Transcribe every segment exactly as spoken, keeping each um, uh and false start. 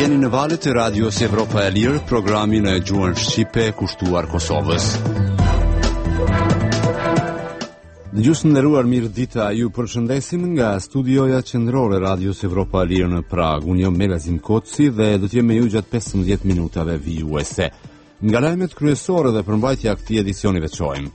Jeni në valët e radios Evropa e Lirë, programin e gjuhën shqipe kushtuar Kosovës. Dëgjues të nderuar, mirë dita, ju përshëndesim nga studioja qendrore radios Evropa e Lirë në Prag. Unë jam Melazim Koci dhe do të jem me ju gjatë pesëmbëdhjetë minutave vijuese. Nga lajmet kryesore dhe përmbajtja e këtij edicioni veçojmë.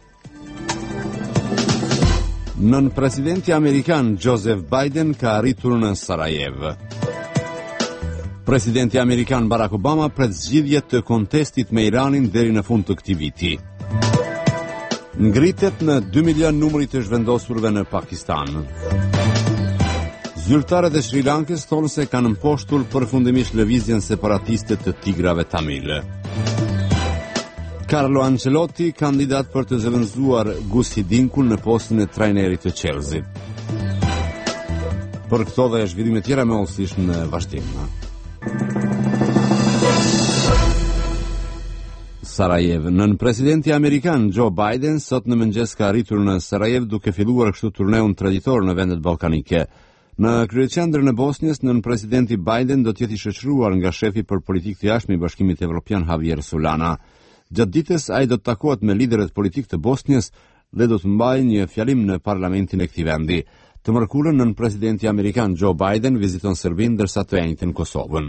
Nën presidenti amerikan Joseph Biden ka arritur në Sarajevo. Presidenti amerikan Barack Obama pret zgjidhje të kontestit me Iranin deri në fund të këtij viti. Ngritet në dy milion numri të zhvendosurve në Pakistan. Zyrtarët e Sri Lankës thonë se kanë mposhtur përfundimisht lëvizjen separatiste të tigrave tamil. Carlo Ancelotti, kandidat për të zëvendësuar Gus Hiddinkun në postin e trajnerit të Chelsea. Për këto dhe zhvillime tjera me olësish në vazhdim. Sarajevo. Nën presidenti amerikan Joe Biden sot në mëngjes ka arritur në Sarajevo duke filluar kështu turneun traditor në vendet ballkanike. Në kryeqendrën e Bosnjës, nën presidenti Biden do të jetë i shoqëruar nga shefi për politikë të jashtme i Bashkimit Evropian Javier Solana. Gjatë ditës ai do të takohet me liderët politik të Bosnjës dhe do të mbajë një fjalim në parlamentin e këtij vendi. Të mërkurën nën presidenti amerikan Joe Biden viziton Serbinë ndërsa të enjtën Kosovën.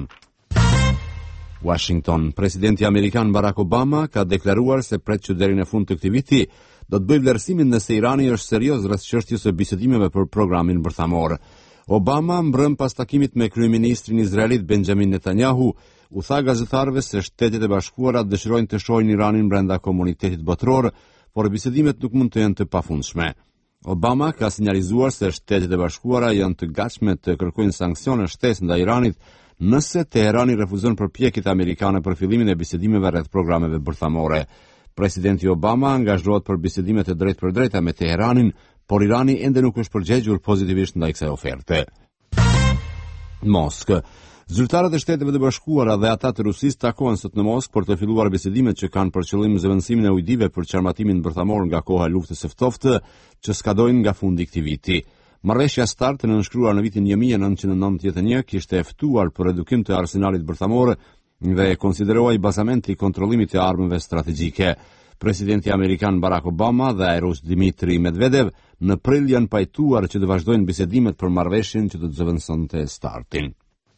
Washington. Presidenti amerikan Barack Obama ka deklaruar se pret që deri në fund të këtij viti do të bëjë vlerësimin nëse Irani është serioz rreth çështjes së bisedimeve për programin bërthamor. Obama mbrëm pas takimit me kryeministrin izraelit Benjamin Netanyahu u tha gazetarëve se Shtetet e Bashkuara dëshirojnë të shohin Iranin brenda komunitetit botëror, por bisedimet nuk mund të jenë të pafundshme. Obama ka sinjalizuar se Shtetet e Bashkuara janë të gatshme të kërkojnë sanksione shtesë ndaj Iranit nëse Teherani refuzon përpjekjet amerikane për fillimin e bisedimeve rreth programeve bërthamore. Presidenti Obama angazhohet për bisedimet e drejtë për drejta me Teheranin, por Irani ende nuk është përgjigjur pozitivisht ndaj kësaj oferte. Moskë. Zyrtarët e Shteteve të Bashkuara dhe ata të Rusisë takohen sot në Moskë për të filluar bisedimet që kanë për qëllim zëvendësimin e ujdive për qarmatimin bërthamor nga koha e luftës së ftohtë që skadojnë nga fundi i këtij viti. Marrëveshja START e nënshkruar në vitin një mijë e nëntëqind e nëntëdhjetë e një kishte ftuar për redukim të arsenalit bërthamor dhe e konsiderohej bazament i kontrollimit të armëve strategjike. Presidenti amerikan Barack Obama dhe ai rus Dmitri Medvedev në prill janë pajtuar që të vazhdojnë bisedimet për marrëveshjen që do të zëvendësonte START-in.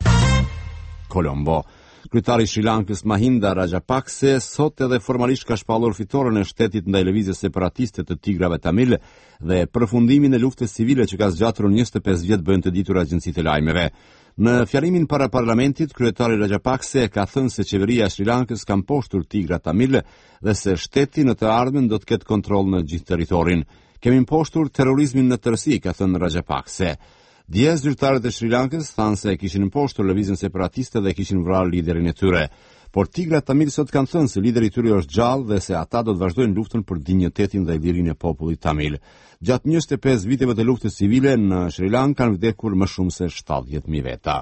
Colombo. Kryetari i Sri Lankës Mahinda Rajapakse sot edhe formalisht ka shpallur fitoren e shtetit ndaj lëvizjes separatiste të tigrave tamil dhe përfundimin e luftës civile që ka zgjatur njëzet e pesë vjet, bëjnë të ditur agjencitë e lajmeve. Në fjalimin para parlamentit, kryetari Rajapakse ka thënë se qeveria e Sri Lankës ka mposhtur tigrat tamil dhe se shteti në të ardhmen do të ketë kontroll në gjithë territorin. Kemi mposhtur terrorizmin në tërësi, ka thënë Rajapakse. Dje zyrtarët e Sri Lankës thanë se kishin mposhtur lëvizjen separatiste dhe kishin vrarë liderin e tyre. Por tigrat tamil sot kanë thënë se lideri i tyre është gjallë dhe se ata do të vazhdojnë luftën për dinjitetin dhe lirinë e popullit tamil. Gjatë njëzet e pesë viteve të luftës civile në Sri Lankë kanë vdekur më shumë se shtatëdhjetë mijë veta.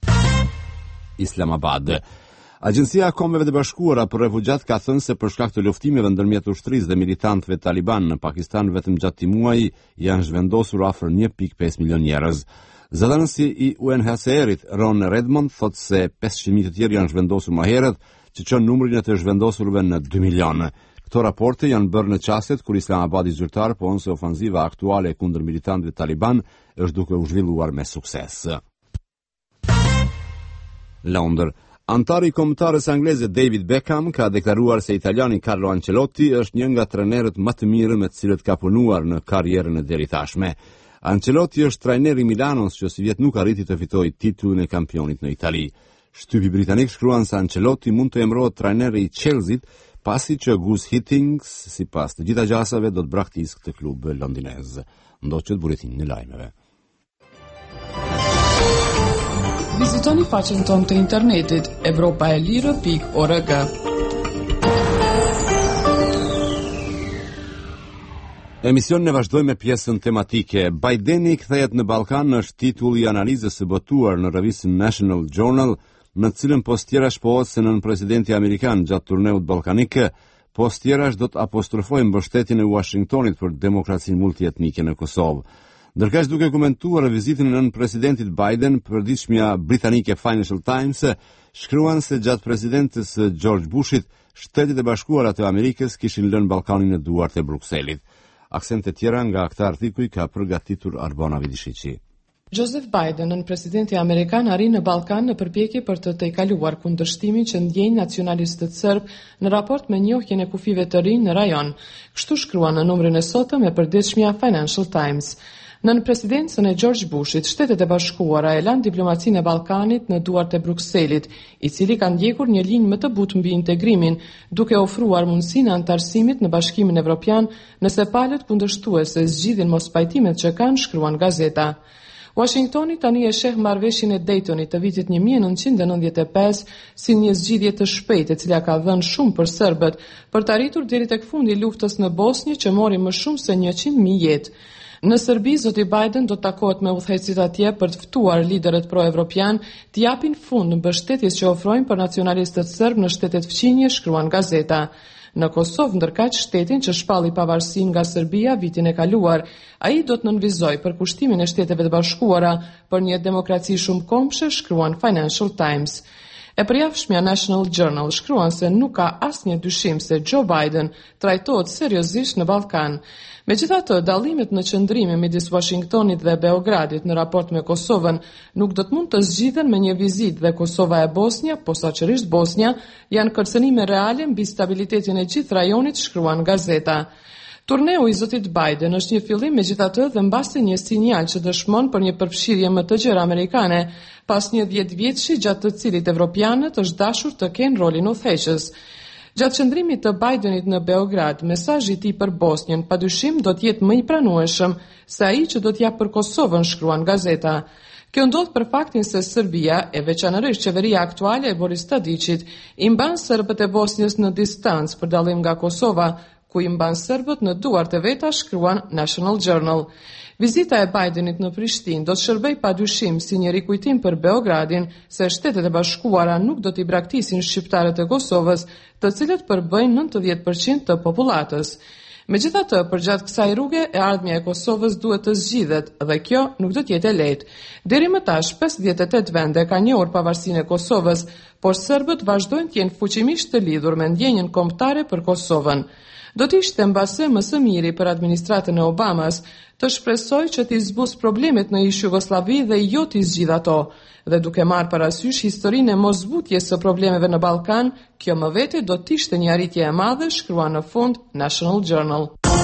Islamabad. Agjencia e Kombeve të Bashkuara për refugjat ka thënë se për shkak të luftimeve ndërmjet ushtrisë dhe militantëve Taliban në Pakistan vetëm gjatë këtij muaji janë zhvendosur afër një pikë pesë milion njerëz. Zëdhënësi i U N H C R-it Ron Redmond thotë se pesëqind mijë të tjerë janë zhvendosur më herët, që çon numrin e të zhvendosurve në dy milion. Këto raporte janë bërë në çastet kur Islamabadi zyrtar pohon se ofanziva aktuale kundër militantëve Taliban është duke u zhvilluar me sukses. Londër. Antari i kombëtarës angleze David Beckham ka deklaruar se italiani Carlo Ancelotti është një nga trajnerët më të mirë me të cilët ka punuar në karrierën e deri tashme. Ancelotti është trajner i Milanos që si vjet nuk arriti të fitojë titullin e kampionit në Itali. Shtypi britanik shkruan se Ancelotti mund të emërohet trajneri i Chelsea pasi që Gus Hiddink, sipas të gjitha gjasave, do të braktisë këtë klub londinez. Ndoqët buletinin e lajmeve. Vizitoni faqen tonë të internetit evropaelire pikë org. Emisionin e vazhdoj me pjesën tematike. Bideni kthehet në Ballkan është titulli i analizës së botuar në revistën National Journal, në cilën postjerash shpohet se nën presidenti amerikan gjatë turneut ballkanik, postjerash do të apostrofojnë mbështetjen e Washingtonit për demokracinë multietnike në Kosovë. Ndërkaq duke komentuar vizitën e nën presidentit Biden, përditshmja britanike Financial Times shkruan se gjatë presidentës George Bushit, Shtetet e Bashkuara të Amerikës kishin lënë Ballkanin në duart e Brukselit. Aksente tjera nga këtë artikuj ka përgatitur Arbona Vidishiqi. Joseph Biden, nën presidenti amerikan, arri në Ballkan në përpjekje për të tejkaluar kundërshtimin që ndjejnë nacionalistët serb në raport me njohjen e kufive të rinj në rajon. Kështu shkruan në numrin e sotëm e përditshmja Financial Times. Nën presidencën e George Bushit, Shtetet e Bashkuara e lanë diplomacinë e Ballkanit në duart e Brukselit, i cili ka ndjekur një linjë më të butë mbi integrimin, duke ofruar mundësinë e antarësimit në Bashkimin Evropian nëse palët kundërshtuese zgjidhin mos pajtimet që kanë, shkruan gazeta. Washingtoni tani e sheh marrëveshjen e Daytonit të vitit një mijë e nëntëqind e nëntëdhjetë e pesë si një zgjidhje të shpejtë e cila ka dhënë shumë për serbët për të arritur deri tek fundi i luftës në Bosnjë që mori më shumë se njëqind mijë jetë. Në Serbi, zoti Biden do të takohet me udhëheqësit atje për të ftuar liderët pro-evropian të japin fund në mbështetjes që ofrojnë për nacionalistët serb në shtetet fqinje, shkruan gazeta. Në Kosovë, ndërkaq shtetin që shpalli pavarësinë nga Serbia vitin e kaluar, ai do të nënvizojë për kushtimin e Shteteve të Bashkuara për një demokraci shumëkombëshe, shkruan Financial Times. E përjashmja National Journal shkruan se nuk ka asnjë dyshim se Joe Biden trajtohet seriozisht në Ballkan. Megjithatë, dallimet në qëndrimin midis Washingtonit dhe Beogradit në raport me Kosovën nuk do të mund të zgjidhen me një vizitë dhe Kosova e Bosnja, posaçërisht Bosnja, janë kërcënime reale mbi stabilitetin e gjithë rajonit, shkruan gazeta. Turneu i zotit Biden është një fillim megjithatë dhe mbasi një sinjal që dëshmon për një përfshirje më të gjerë amerikane, pas një dhjetë vjetëshi gjatë të cilit evropianët është dashur të kenë rolin udhëheqës. Gjatë qëndrimit të Bidenit në Beograd, mesazhi i tij për Bosnjën padyshim do të jetë më i pranueshëm se ai që do të jap për Kosovën, shkruan gazeta. Kjo ndodh për faktin se Serbia, e veçanërisht qeveria aktuale e Boris Tadićit, i mban serbët e Bosnjës në distancë për dallim nga Kosova, ku i mban serbët në duart e veta, shkruan National Journal. Vizita e Bidenit në Prishtinë do të shërbej padyshim si një rikujtim për Beogradin se Shtetet e Bashkuara nuk do t'i braktisin shqiptarët e Kosovës, të cilët përbëjnë nëntëdhjetë përqind të popullatës. Megjithatë, përgjatë kësaj rruge, e ardhmja e Kosovës duhet të zgjidhet dhe kjo nuk do të jetë e lehtë. Deri më tash, pesëdhjetë e tetë vende kanë njohur pavarësinë e Kosovës, por serbët vazhdojnë të jenë fuqimisht të lidhur me ndjenjën kombëtare për Kosovën. Do të ishte mbase më së miri për administratën e Obamas të shpresoj që t'i zbus problemet në ish Jugosllavi dhe jo t'i zgjidh ato, dhe duke marrë parasysh historinë e moszbutjes së problemeve në Ballkan, kjo më vete do të ishte një arritje e madhe, shkruan në fund National Journal.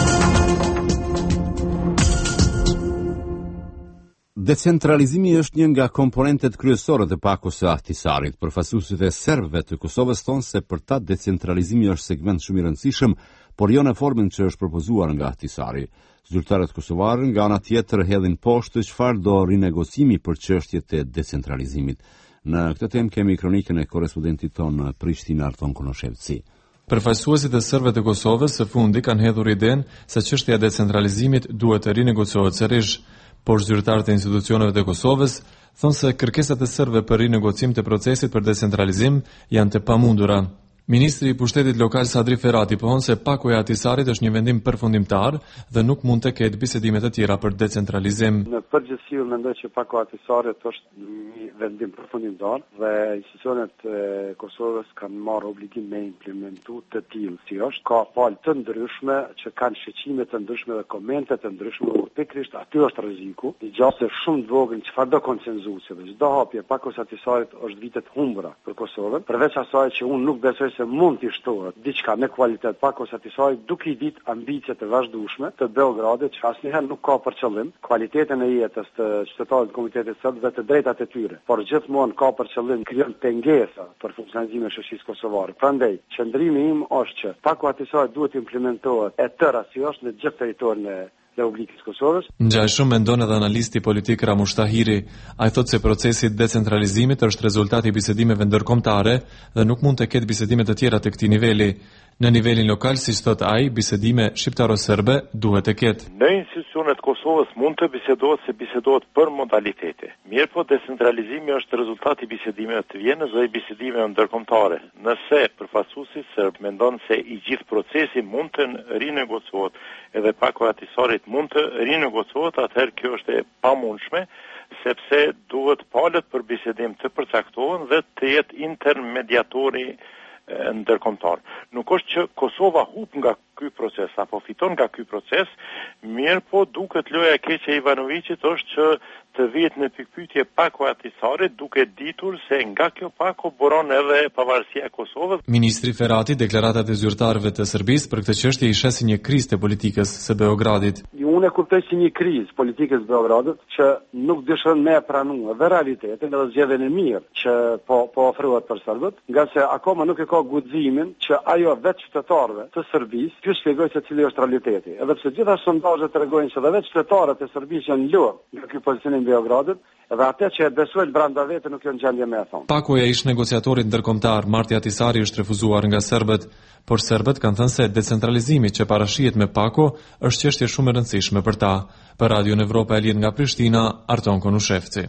Decentralizimi është një nga komponentet kryesore të pakos së Ahtisarit. Përfaqësuesit e serbëve të Kosovës thonë se për ta decentralizimi është segment shumë i rëndësishëm, por jo në formën që është propozuar nga Ahtisari. Zyrtarët kosovarë nga ana tjetër hedhin poshtë çfarë do rinegocimi për çështjet e decentralizimit. Në këtë temë kemi kronikën e korrespondentit tonë në Prishtinë, Arton Konoshevci. Përfaqësuesit e serbëve të Kosovës së fundi kanë hedhur idenë se çështja e decentralizimit duhet të rinegociohet sërish, por zyrtarët e institucioneve të Kosovës thonë se kërkesat e serbëve për rinegocim të procesit për decentralizim janë të pamundura. Ministri i Pushtetit Lokal Sadri Ferati pohon se paku i Ahtisarit është një vendim përfundimtar dhe nuk mund të ketë bisedime të tjera për decentralizim. Në përgjithësi unë mendoj që paku i Ahtisarit është një vendim përfundimtar dhe institucionet e Kosovës kanë marrë obligim me implementu të tillë si është. Ka palë të ndryshme që kanë shqetësime të ndryshme dhe komente të ndryshme. Pikërisht aty është rreziku. I gjasë shumë të vogël çfarëdo konsenzusi dhe çdo hapje paku i Ahtisarit është vitet humbura për Kosovën. Përveç asaj që unë nuk besoj se mund të shtohet diçka me kvalitet pakos Ahtisarit, duke i ditë ambicet e vazhdueshme të Beogradit, që asnjëherë nuk ka për qëllim kvalitetin e jetës të qytetarëve të komunitetit serb dhe të drejtat e tyre, por gjithmonë ka për qëllim krijon pengesa për funksionizimin e shoqërisë kosovare. Prandaj, qëndrimi im është që paku Ahtisarit duhet të implementohet e tëra si është në gjithë territorin e Republikës Kosovës. Ngjaj shumë mendon edhe analisti politik Ramush Tahiri. Ai thotë se procesi i decentralizimit është rezultati i bisedimeve ndërkombëtare dhe nuk mund të ketë bisedime të tjera të këtij niveli. Në nivelin lokal, si thot ai, bisedime shqiptaro-serbe duhet të ketë. Në institucionet Kosovës mund të bisedohet se bisedohet për modalitete. Mirë po, decentralizimi është rezultati i bisedimeve të Vienës dhe i bisedimeve ndërkombëtare. Nëse përfaqësuesi serb mendon se i gjithë procesi mund të rinegociohet edhe paku atisarit mund të rinegociohet, atëherë kjo është e pamundshme, sepse duhet palët për bisedim të përcaktohen dhe të jetë intermediatori ndërkombëtar. Nuk është që Kosova hub nga ky proces apo fiton nga ky proces, mirë po duket loja e keqe e Ivanovićit është që të vihet në pikpyetje paku atisarit duke ditur se nga kjo paku buron edhe pavarësia e Kosovës. Ministri Ferrati deklaratat e zyrtarëve të Serbisë për këtë çështje i sheh si një krizë të politikës së Beogradit. Unë e kuptoj si një krizë politikës së Beogradit që nuk dëshon me pranuar dhe realitetin edhe zgjedhjen e mirë që po po ofrohet për serbët, nga se akoma nuk e ka guximin që ajo vetë qytetarëve të Serbisë ju shpjegoj se cili është realiteti. Edhe pse gjitha sondazhet tregojnë se edhe vetë qytetarët e Serbisë janë lënë nga ky pozicion i Beogradit, edhe atë që e besojnë brenda vetë nuk janë gjendje me e thonë. Pakuja ish negociatorit ndërkombëtar Marti Ahtisaari është refuzuar nga serbët, por serbët kanë thënë se decentralizimi që parashihet me Paku është çështje shumë e rëndësishme për ta. Për Radio Evropa e lidh nga Prishtina, Arton Konushevci.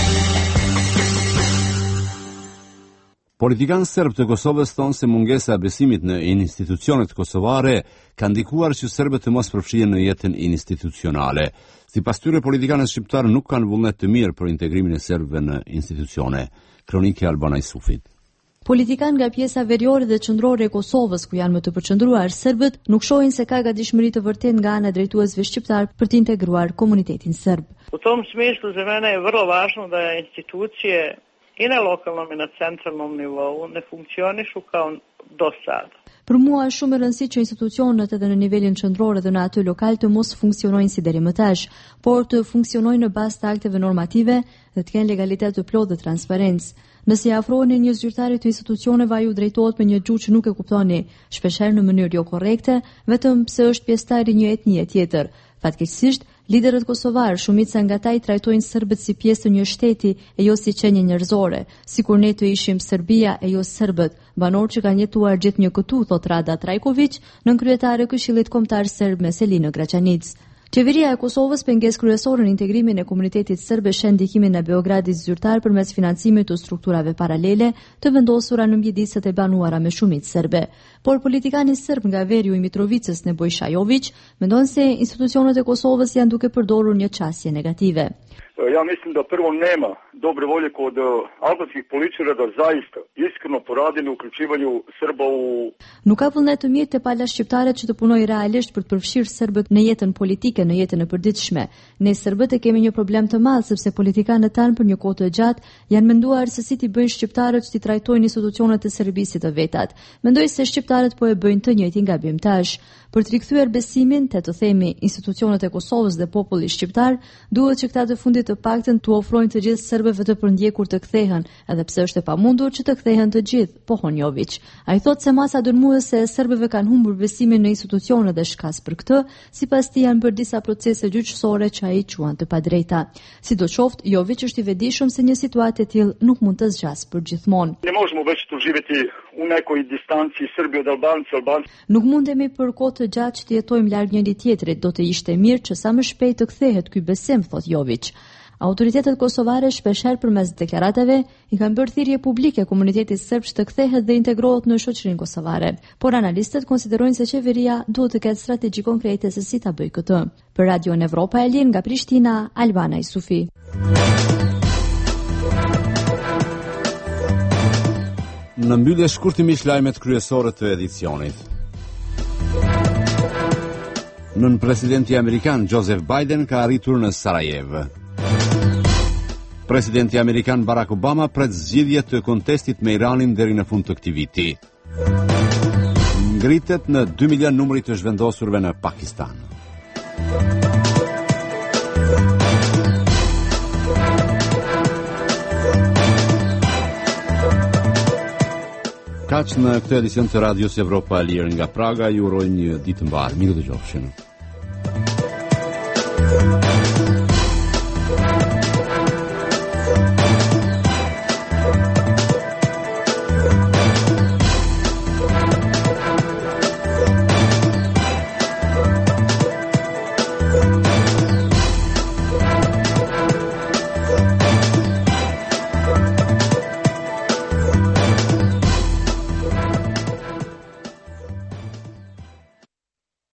Politikanë serb të Kosovës thonë se mungesa e besimit në institucionet kosovare ka ndikuar që serbët të mos përfshihen në jetën institucionale. Sipas tyre, politikanët shqiptarë nuk kanë vullnet të mirë për integrimin e serbëve në institucione. Kronike Albana Isufit. Politikanë nga pjesa veriore dhe qendrore e Kosovës, ku janë më të përqendruar serbët, nuk shohin se ka gatishmëri të vërtetë nga ana e drejtuesve shqiptar për të integruar komunitetin serb. U tom smislu za mene je vrlo važno da institucije i na lokalnom i na centralnom nivou ne funkcionišu kao do sada. Për mua është shumë e rëndësishme që institucionet edhe në nivelin qendror dhe në aty lokal të mos funksionojnë si deri më tash, por të funksionojnë në bazë të akteve normative dhe të kenë legalitet të plotë dhe transparencë. Nëse i afroheni një zyrtari të institucioneve, ai ju drejtohet me një gjuhë që nuk e kuptoni, shpeshherë në mënyrë jo korrekte, vetëm pse është pjesëtar i një etnie tjetër. Fatkeqësisht, liderët kosovar, shumica nga ata i trajtojnë serbët si pjesë të një shteti e jo si qenie njerëzore, sikur ne të ishim Serbia e jo serbët, banorë që kanë jetuar gjithë një këtu, thot Rada Trajković, nënkryetare e Këshillit Kombëtar Serb me Selinë Graçanic. Qeveria e Kosovës pengesë kryesore në integrimin e komunitetit serb e shën ndikimin e Beogradit zyrtar përmes financimit të strukturave paralele të vendosura në mjediset e banuara me shumicë serbe. Por politikani serb nga veri i Mitrovicës Nebojša Jović mendon se institucionet e Kosovës janë duke përdorur një qasje negative. Ja mislim da prvo nema dobre volje kod albanskih političara da zaista iskreno poradi na uključivanju Srba u... Nuk ka vullnet të mirë te pala shqiptare që të punojë realisht për të përfshirë serbët në jetën politike, në jetën e përditshme. Ne serbët e kemi një problem të madh sepse politikanët tanë për një kohë të gjatë janë menduar se si ti bëjnë shqiptarët që ti trajtojnë institucionet e Serbisë të vetat. Mendoj se shqiptarët po e bëjnë të njëjtin gabim tash. Për të rikthyer besimin te të themi institucionet e Kosovës dhe populli shqiptar, duhet që këta të fundit të paktën të ofrojnë të gjithë serbëve të përndjekur të kthehen, edhe pse është e pamundur që të kthehen të gjithë, pohon Jović. Ai thotë se masa dërmuese e serbëve kanë humbur besimin në institucionet dhe shkas për këtë, sipas tij janë bërë disa procese gjyqësore që ai quan të padrejta. Sidoqoftë, Jović është i vetëdijshëm se një situatë e tillë nuk mund të zgjasë përgjithmonë. Ne možemo već tu živjeti u nekoj distanci Srbi od Albanci, Albanci. Nuk mundemi për kohë të gjatë që të jetojmë larg njëri tjetrit, do të ishte mirë që sa më shpejt të kthehet ky besim, thot Jović. Autoritetet kosovare shpeshherë përmes deklaratave i kanë bërë thirrje publike komunitetit serb të kthehet dhe integrohet në shoqërinë kosovare, por analistët konsiderojnë se qeveria duhet të ketë strategji konkrete se si ta bëjë këtë. Për Radio Evropa e lidh nga Prishtina, Albana Isufi. Në mbyllje shkurtimisht lajmet kryesore të edicionit. Nën presidenti amerikan Joseph Biden ka arritur në Sarajevo. Presidenti amerikan Barack Obama pret zgjidhje të kontestit me Iranin deri në fund të këtij viti. Ngritet në dy milion numri të zhvendosurve në Pakistan. Kaq në këtë edicion të Radios Evropa e Lirë nga Praga, ju uroj një ditë mbar. Mirë dëgjofshim.